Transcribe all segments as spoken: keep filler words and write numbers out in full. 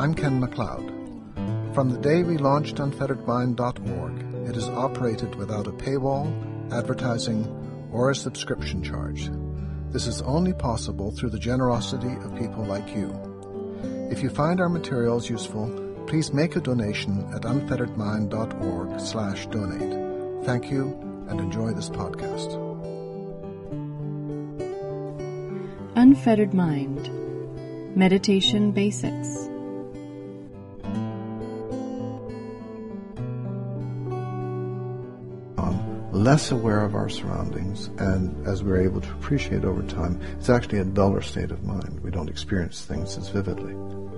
I'm Ken MacLeod. From the day we launched unfettered mind dot org, it has operated without a paywall, advertising, or a subscription charge. This is only possible through the generosity of people like you. If you find our materials useful, please make a donation at unfettered mind dot org slash donate. Thank you, and enjoy this podcast. Unfettered Mind. Meditation Basics. Less aware of our surroundings, and as we're able to appreciate over time, it's actually a duller state of mind. We don't experience things as vividly.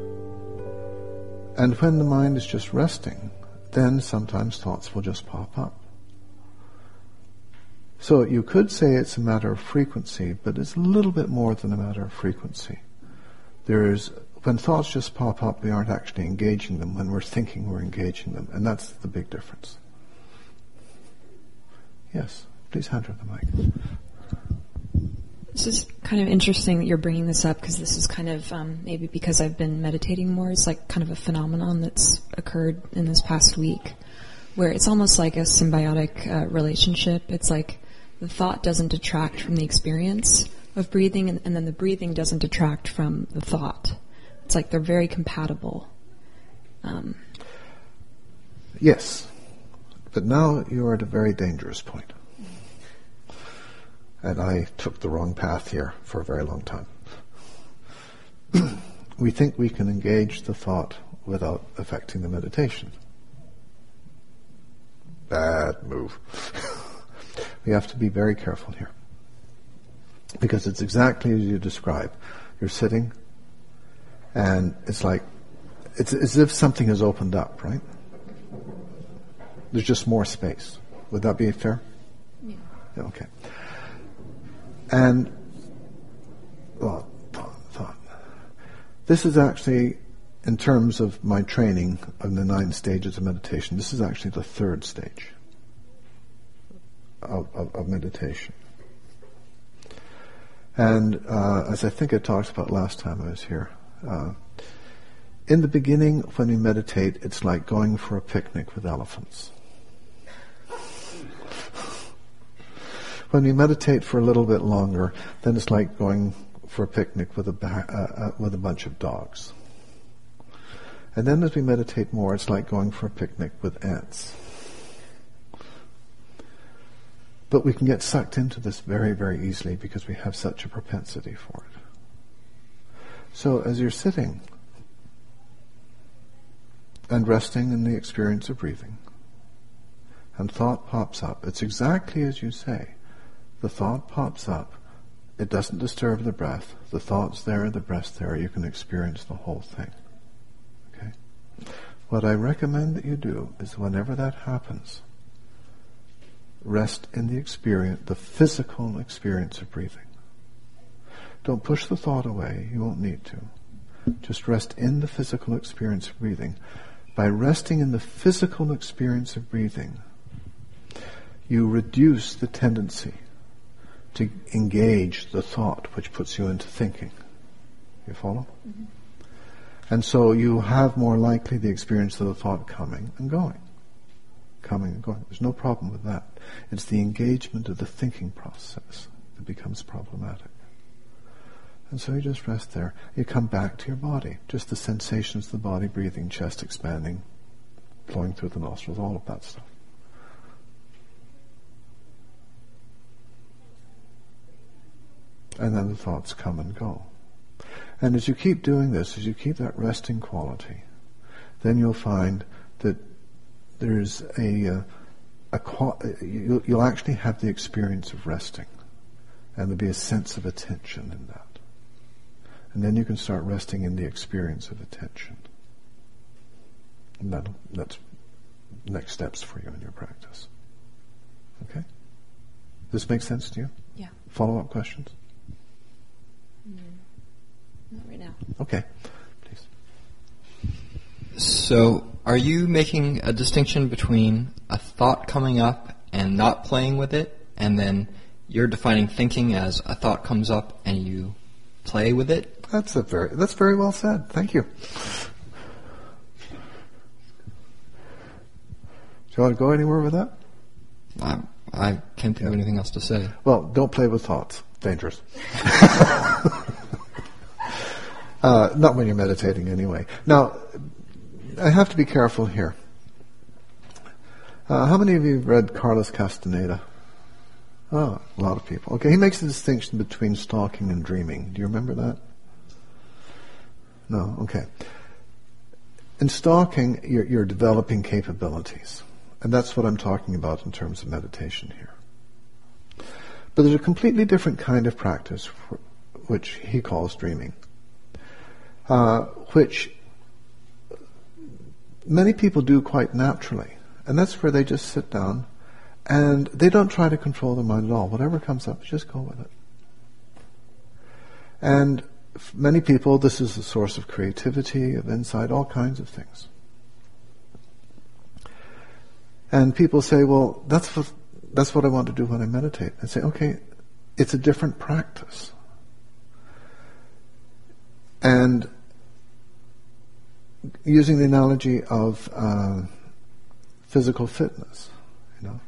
And when the mind is just resting, then sometimes thoughts will just pop up. So you could say it's a matter of frequency, but it's a little bit more than a matter of frequency. There's, when thoughts just pop up, we aren't actually engaging them. When we're thinking, we're engaging them, and that's the big difference. Yes, please hand her the mic. This is kind of interesting that you're bringing this up, because this is kind of, um, maybe because I've been meditating more, it's like kind of a phenomenon that's occurred in this past week, where it's almost like a symbiotic uh, relationship. It's like the thought doesn't detract from the experience of breathing, and, and then the breathing doesn't detract from the thought. It's like they're very compatible. Um, yes. But now you're at a very dangerous point. And I took the wrong path here for a very long time. We think we can engage the thought without affecting the meditation. Bad move. We have to be very careful here. Because it's exactly as you describe. You're sitting, and it's like, it's as if something has opened up, right? There's just more space. Would that be fair? Yeah. Yeah, okay. And, well, thought, thought. This is actually, in terms of my training of the nine stages of meditation, this is actually the third stage of, of, of meditation. And uh, as I think I talked about last time I was here, uh, in the beginning, when we meditate, it's like going for a picnic with elephants. When we meditate for a little bit longer, then it's like going for a picnic with a ba- uh, uh, with a bunch of dogs. And then as we meditate more, it's like going for a picnic with ants. But we can get sucked into this very, very easily because we have such a propensity for it. So as you're sitting and resting in the experience of breathing, and thought pops up, it's exactly as you say. The thought pops up, it doesn't disturb the breath, the thought's there, the breath's there, you can experience the whole thing. Okay? What I recommend that you do is whenever that happens, rest in the experience, the physical experience of breathing. Don't push the thought away, you won't need to. Just rest in the physical experience of breathing. By resting in the physical experience of breathing, you reduce the tendency to engage the thought which puts you into thinking. You follow? Mm-hmm. And so you have more likely the experience of the thought coming and going. Coming and going. There's no problem with that. It's the engagement of the thinking process that becomes problematic. And so you just rest there. You come back to your body. Just the sensations of the body, breathing, chest expanding, flowing through the nostrils, all of that stuff. And then the thoughts come and go. And as you keep doing this, as you keep that resting quality, then you'll find that there's a, uh, a qual- you'll, you'll actually have the experience of resting. And there'll be a sense of attention in that. And then you can start resting in the experience of attention. And that'll, that's next steps for you in your practice. Okay? Does this make sense to you? Yeah. Follow-up questions? Mm, not right now. Okay. Please. So, are you making a distinction between a thought coming up and not playing with it, and then you're defining thinking as a thought comes up and you play with it? That's a very that's very well said. Thank you. you want to go anywhere with that? I, I can't think yeah. of anything else to say. Well, don't play with thoughts. Dangerous. uh, not when you're meditating anyway. Now, I have to be careful here. Uh, how many of you have read Carlos Castaneda? Oh, a lot of people. Okay, he makes a distinction between stalking and dreaming. Do you remember that? No? Okay. In stalking, you're, you're developing capabilities. And that's what I'm talking about in terms of meditation here. But there's a completely different kind of practice, for, which he calls dreaming, uh, which many people do quite naturally. And that's where they just sit down and they don't try to control their mind at all. Whatever comes up, just go with it. And for many people, this is a source of creativity, of insight, all kinds of things. And people say, well, that's what, that's what I want to do when I meditate. I say, okay, it's a different practice. And using the analogy of uh, physical fitness, you know,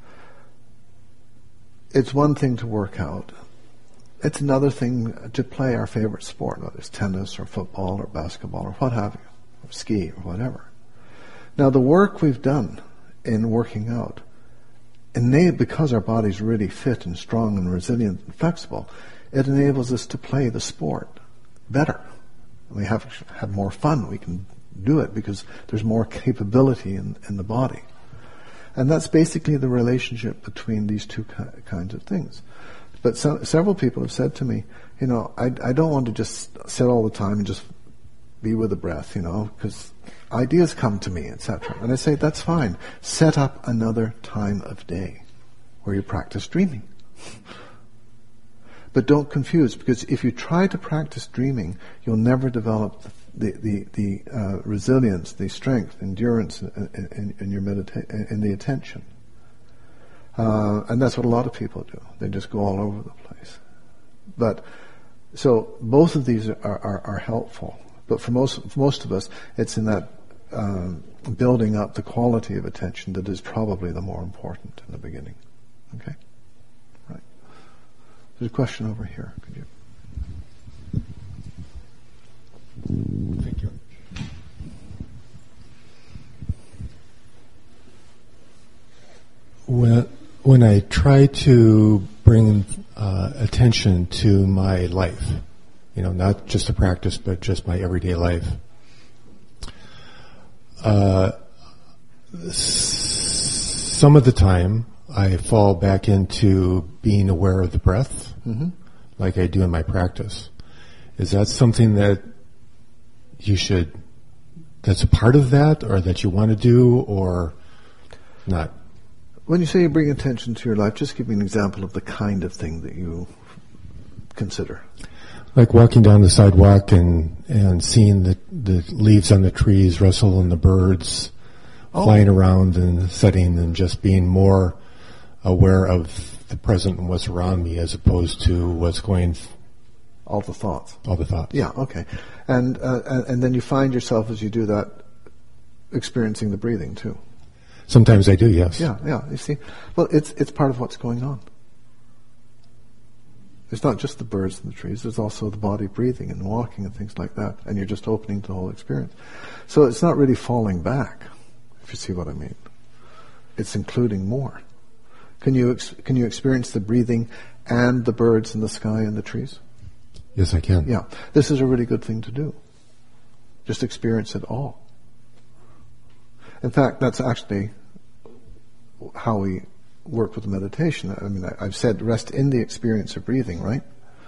it's one thing to work out. It's another thing to play our favorite sport, whether it's tennis or football or basketball or what have you, or ski or whatever. Now, the work we've done in working out, and because our body's really fit and strong and resilient and flexible, it enables us to play the sport better. We have have more fun. We can do it because there's more capability in, in the body. And that's basically the relationship between these two ki- kinds of things. But so, several people have said to me, you know, I, I don't want to just sit all the time and just be with the breath, you know, because ideas come to me, et cetera. And I say, that's fine. Set up another time of day where you practice dreaming. But don't confuse, because if you try to practice dreaming, you'll never develop the the, the uh, resilience, the strength, endurance in, in, in your medita- in the attention. Uh, and that's what a lot of people do. They just go all over the place. But so both of these are, are, are helpful. But for most for most of us, it's in that um, building up the quality of attention that is probably the more important in the beginning. Okay? Right. There's a question over here. Could you? Thank you. When when I try to bring uh, attention to my life, you know, not just a practice, but just my everyday life, uh, s- some of the time I fall back into being aware of the breath, mm-hmm. like I do in my practice. Is that something that you should, that's a part of that, or that you want to do, or not? When you say you bring attention to your life, just give me an example of the kind of thing that you consider. Like walking down the sidewalk and, and seeing the, the leaves on the trees rustle and the birds oh. flying around and setting, and just being more aware of the present and what's around me as opposed to what's going... Th- all the thoughts. All the thoughts. Yeah, okay. And, uh, and and then you find yourself, as you do that, experiencing the breathing too. Sometimes I do, yes. Yeah, yeah. You see, well, it's it's part of what's going on. It's not just the birds and the trees. There's also the body breathing and walking and things like that. And you're just opening to the whole experience. So it's not really falling back, if you see what I mean. It's including more. Can you ex- can you experience the breathing and the birds and the sky and the trees? Yes, I can. Yeah. This is a really good thing to do. Just experience it all. In fact, that's actually how we work with meditation. I mean, I've said rest in the experience of breathing, right?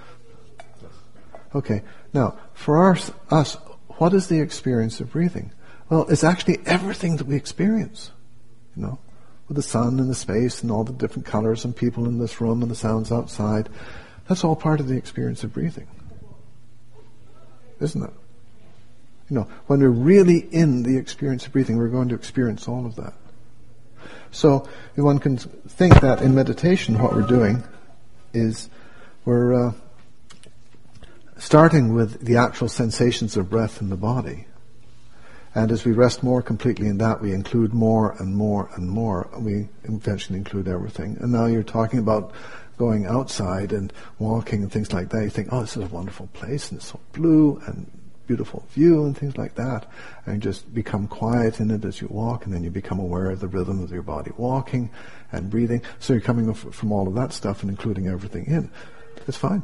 Okay. Now, for our, us, what is the experience of breathing? Well, it's actually everything that we experience, you know, with the sun and the space and all the different colors and people in this room and the sounds outside. That's all part of the experience of breathing, isn't it? You know, when we're really in the experience of breathing, we're going to experience all of that. So one can think that in meditation what we're doing is we're uh, starting with the actual sensations of breath in the body. And as we rest more completely in that, we include more and more and more. We eventually include everything. And now you're talking about going outside and walking and things like that. You think, oh, this is a wonderful place, and it's so blue and beautiful view and things like that. And you just become quiet in it as you walk, and then you become aware of the rhythm of your body walking and breathing. So you're coming from all of that stuff and including everything in. It's fine.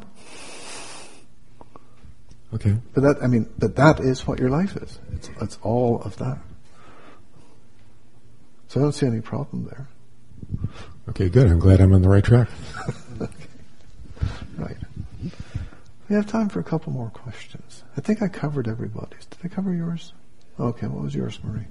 Okay. But that, I mean, but that is what your life is. It's, it's all of that. So I don't see any problem there. Okay, good. I'm glad I'm on the right track. Okay. Right. We have time for a couple more questions. I think I covered everybody's. Did I cover yours? Okay, what was yours, Marie?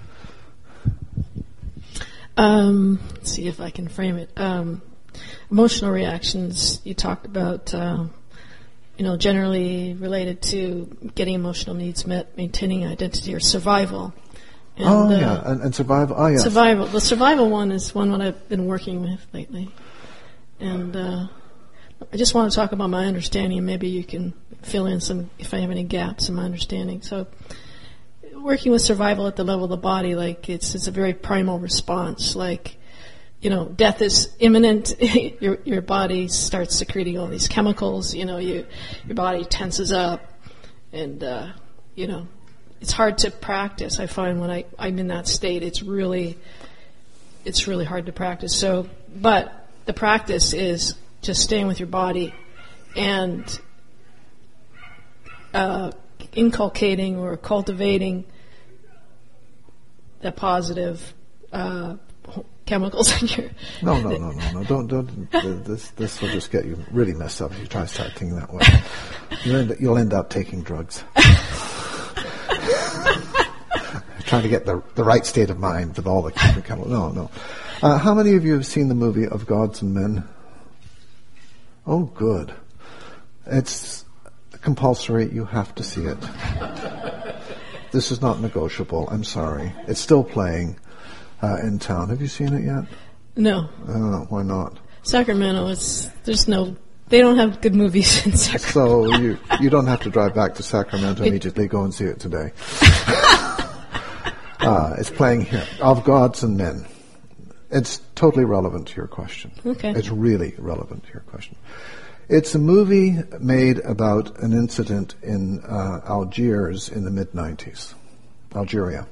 Um, let's see if I can frame it. Um, emotional reactions, you talked about, uh, you know, generally related to getting emotional needs met, maintaining identity, or survival. And, oh, uh, yeah, and, and survival. Oh, yes. Survival. The survival one is one that I've been working with lately. And uh, I just want to talk about my understanding, and maybe you can fill in some, if I have any gaps in my understanding. So working with survival at the level of the body, like it's it's a very primal response. Like, you know, death is imminent. your your body starts secreting all these chemicals. You know, you your body tenses up, and uh, you know, it's hard to practice. I find when I I'm in that state, it's really it's really hard to practice. So, but the practice is just staying with your body and uh, inculcating or cultivating the positive uh, chemicals in your... No, no, no, no, no. Don't, don't. This, this will just get you really messed up if you try to start thinking that way. You'll end, you'll end up taking drugs. Trying to get the the right state of mind with all the chemicals. No, no. Uh, how many of you have seen the movie Of Gods and Men? Oh, good. It's compulsory. You have to see it. This is not negotiable. I'm sorry. It's still playing uh, in town. Have you seen it yet? No. Uh, why not? Sacramento, it's, there's no, they don't have good movies in Sacramento. So you you don't have to drive back to Sacramento immediately. Go and see it today. uh, it's playing here. Of Gods and Men. It's totally relevant to your question. Okay. It's really relevant to your question. It's a movie made about an incident in uh, Algiers in the mid nineties. Algeria.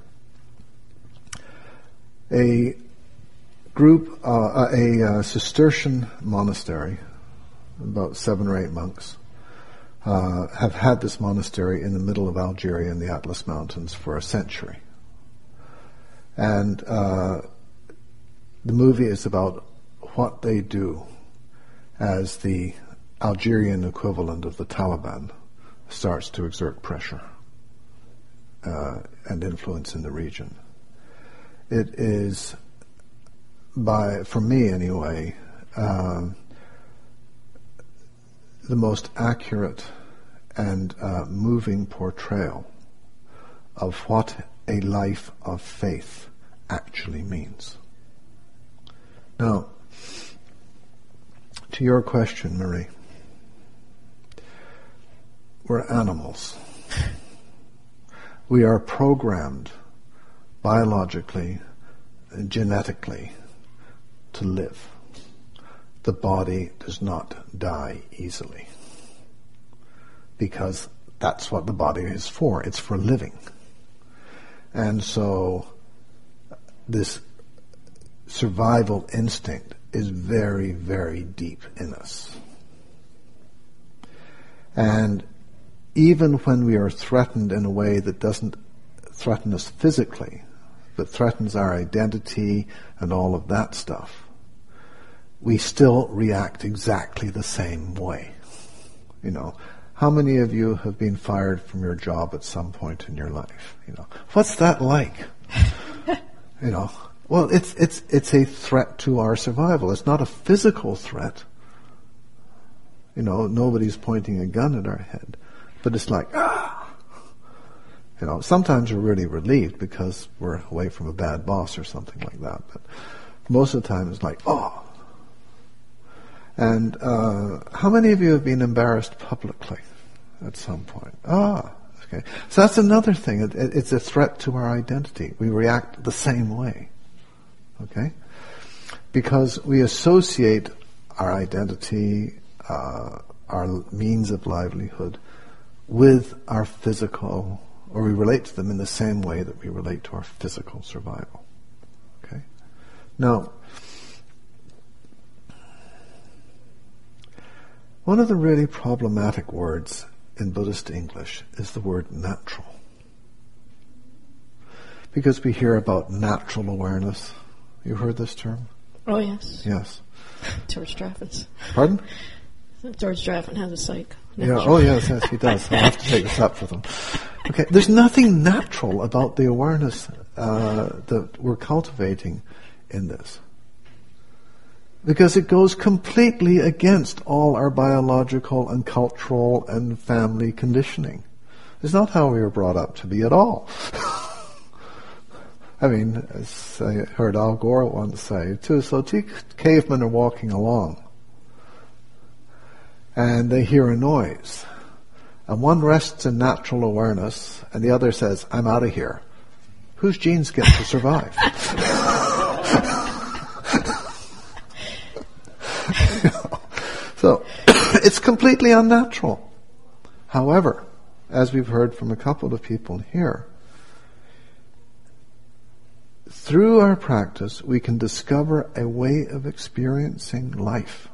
A group, uh, a, a Cistercian monastery, about seven or eight monks, uh, have had this monastery in the middle of Algeria in the Atlas Mountains for a century. And uh, the movie is about what they do as the Algerian equivalent of the Taliban starts to exert pressure uh, and influence in the region. It is, by for me anyway, uh, the most accurate and uh, moving portrayal of what a life of faith actually means. Now, to your question, Marie, we're animals. We are programmed biologically, genetically, to live. The body does not die easily because that's what the body is for. It's for living. And so this survival instinct is very, very deep in us. And even when we are threatened in a way that doesn't threaten us physically, but threatens our identity and all of that stuff, we still react exactly the same way. You know, how many of you have been fired from your job at some point in your life? You know, what's that like? You know, well, it's it's it's a threat to our survival. It's not a physical threat. You know, nobody's pointing a gun at our head, but it's like, ah. You know, sometimes we're really relieved because we're away from a bad boss or something like that. But most of the time, it's like, oh. And uh, how many of you have been embarrassed publicly at some point? Ah, Okay, so that's another thing. It, it, it's a threat to our identity. We react the same way. Okay, because we associate our identity, uh, our means of livelihood, with our physical, or we relate to them in the same way that we relate to our physical survival. Okay, now, one of the really problematic words in Buddhist English is the word natural. Because we hear about natural awareness. You heard this term? Oh, yes. Yes. George Draffen's. Pardon? George Draffen has a psych. Yeah. Oh, yes, yes, he does. I'll have to take this up with him. Okay, there's nothing natural about the awareness uh, that we're cultivating in this. Because it goes completely against all our biological and cultural and family conditioning. It's not how we were brought up to be at all. I mean, as I heard Al Gore once say, too, so two cavemen are walking along, and they hear a noise. And one rests in natural awareness, and the other says, I'm out of here. Whose genes get to survive? So, it's completely unnatural. However, as we've heard from a couple of people here, through our practice, we can discover a way of experiencing life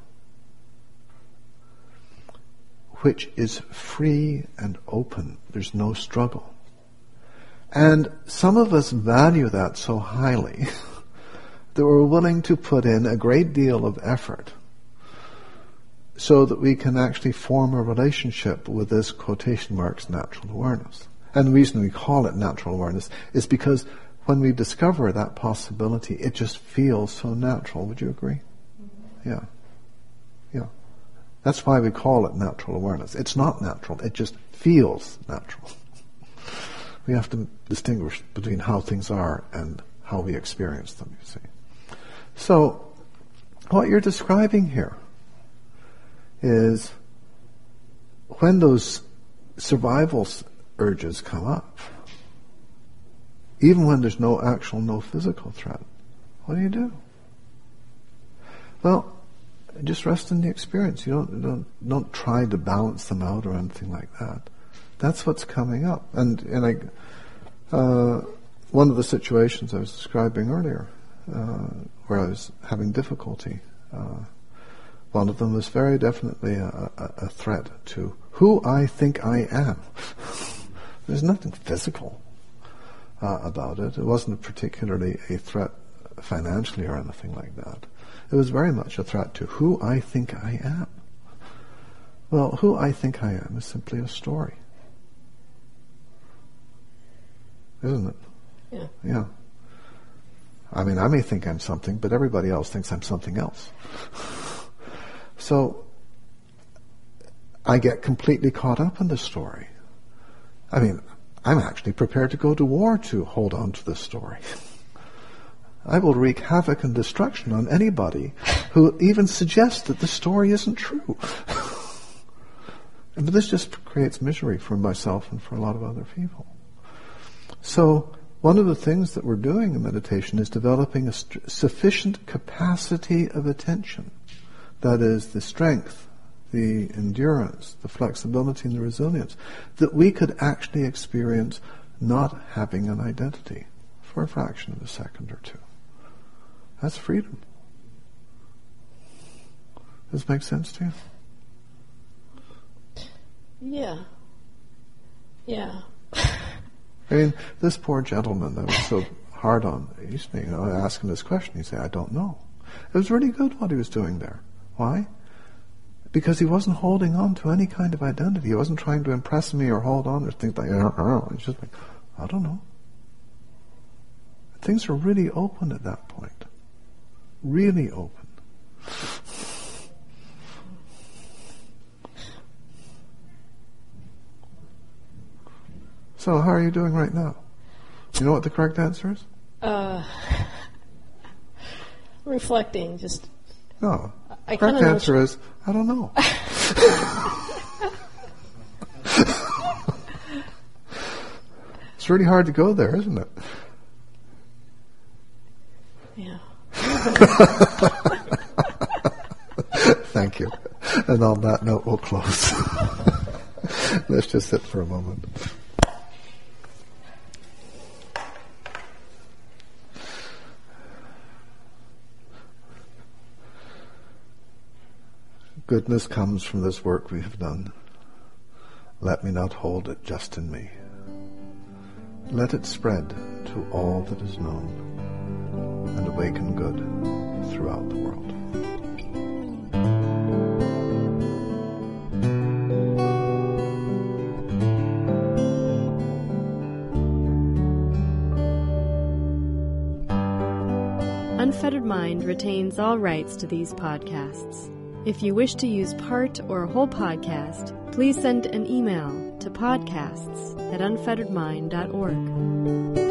which is free and open. There's no struggle. And some of us value that so highly that we're willing to put in a great deal of effort so that we can actually form a relationship with this quotation marks natural awareness. And the reason we call it natural awareness is because when we discover that possibility, it just feels so natural. Would you agree? Yeah. Yeah. That's why we call it natural awareness. It's not natural. It just feels natural. We have to distinguish between how things are and how we experience them, you see. So, what you're describing here is when those survival urges come up, even when there's no actual, no physical threat, what do you do? Well, just rest in the experience. You don't, don't, don't try to balance them out or anything like that. That's what's coming up. And, and I, uh, one of the situations I was describing earlier, uh, where I was having difficulty, uh, one of them was very definitely a, a, a threat to who I think I am. There's nothing physical uh, about it. It wasn't particularly a threat financially or anything like that. It was very much a threat to who I think I am. Well, who I think I am is simply a story. Isn't it? Yeah. Yeah. I mean, I may think I'm something, but everybody else thinks I'm something else. So, I get completely caught up in the story. I mean, I'm actually prepared to go to war to hold on to this story. I will wreak havoc and destruction on anybody who even suggests that the story isn't true. But this just creates misery for myself and for a lot of other people. So, one of the things that we're doing in meditation is developing a st- sufficient capacity of attention. That is, the strength, the endurance, the flexibility, and the resilience, that we could actually experience not having an identity for a fraction of a second or two. That's freedom. Does this make sense to you? Yeah. Yeah. I mean, this poor gentleman that was so hard on, he used to, you know, ask him this question, he'd say, I don't know. It was really good what he was doing there. Why? Because he wasn't holding on to any kind of identity. He wasn't trying to impress me or hold on or think like, I don't know. He's just like, I don't know. Things are really open at that point. Really open. So how are you doing right now? You know what the correct answer is? Uh, reflecting, just... No. I correct kinda know answer what- is, I don't know. really hard to go there, isn't it? Yeah. Thank you. And on that note, we'll close. Let's just sit for a moment. Goodness comes from this work we have done. Let me not hold it just in me. Let it spread to all that is known and awaken good throughout the world. Unfettered Mind retains all rights to these podcasts. If you wish to use part or a whole podcast, please send an email to podcasts at unfettered mind dot org.